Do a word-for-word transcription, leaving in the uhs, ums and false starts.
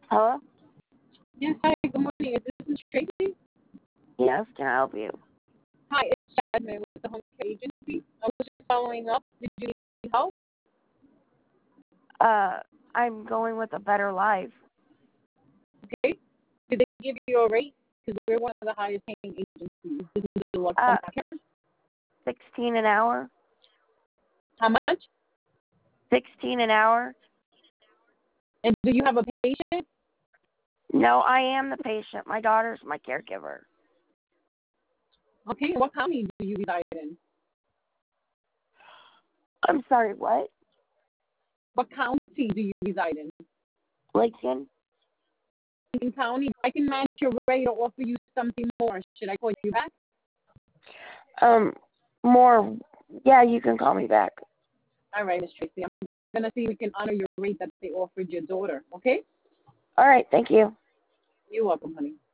Hello? Yes, hi, good morning. Is this Miss Tracy? Yes, can I help you? Hi, it's Jasmine with the Home Care Agency. I was just following up. Did you need help? Uh, I'm going with a better life. Okay. Did they give you a rate? Because we're one of the highest paying agencies. This is the Lux Uh, Home Care. sixteen an hour? How much? sixteen an hour? And do you have a patient? No, I am the patient. My daughter's my caregiver. Okay. What county do you reside in? I'm sorry, what? What county do you reside in? Lincoln? Lincoln County. I can match your rate or offer you something more. Should I call you back? Um, more, yeah, you can call me back. All right, Miss Tracy. I'm going to see if we can honor your rate that they offered your daughter. Okay? All right, thank you. You're welcome, honey.